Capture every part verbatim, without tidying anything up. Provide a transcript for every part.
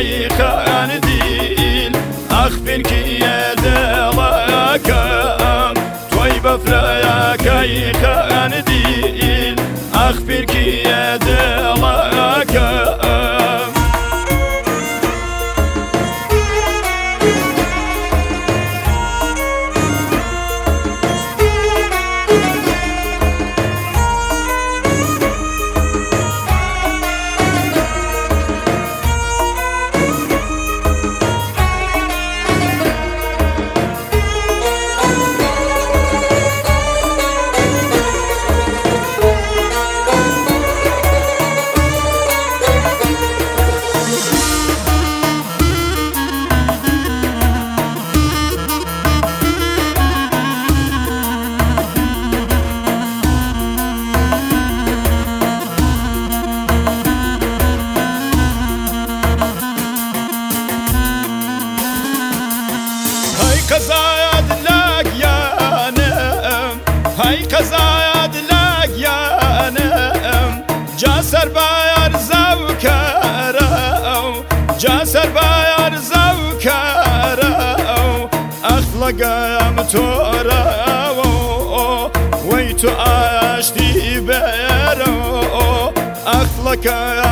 كي خاندين أخبر كي يدلك توي بفرايا كي خاندين أخبر كي يدلك كزايد لك يا نم هاي كزايد لك يا نم جاسر باير زوكرو جاسر باير زوكرو أخلق متورو ويتو أشتي بيرو أخلق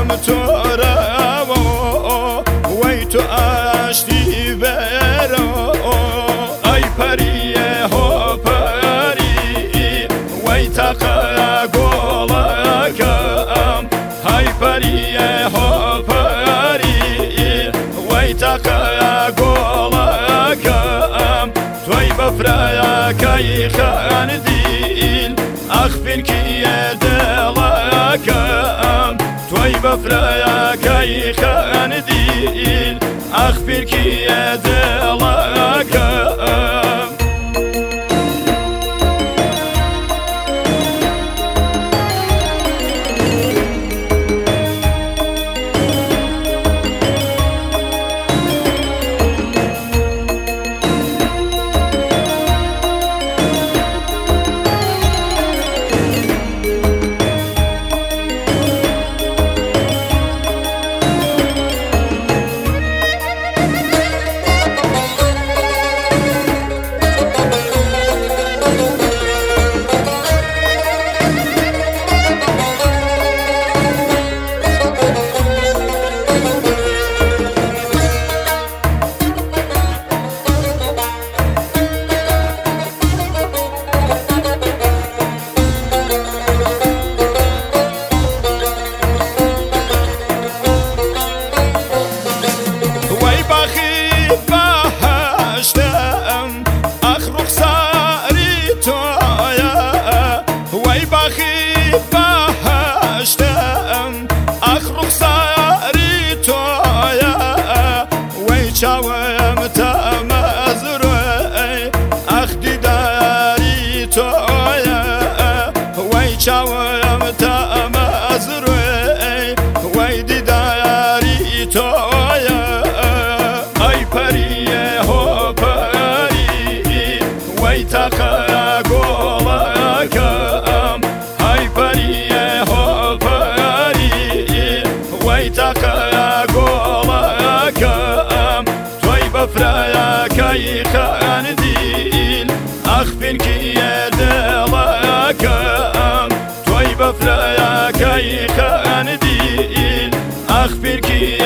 متورو ويتو أشتي بيرو أي بريه هو بري ويتقى قولك هاي بريه هو بري ويتقى قولك توي بفرايا كي خاندين أخبر كي يدلك توي بفرايا كي خاندين أخبر كي يدلك شاوم تمزروي أخدي داري تويا وي شاوم تمزروي ويدي داري تويا أي بريه هو بري ويتقى قولك أي بريه هو بري ويتقى قولك بفرايا كي خاندين أخبر كي يدلك توي بفرايا كي خاندين أخبر كي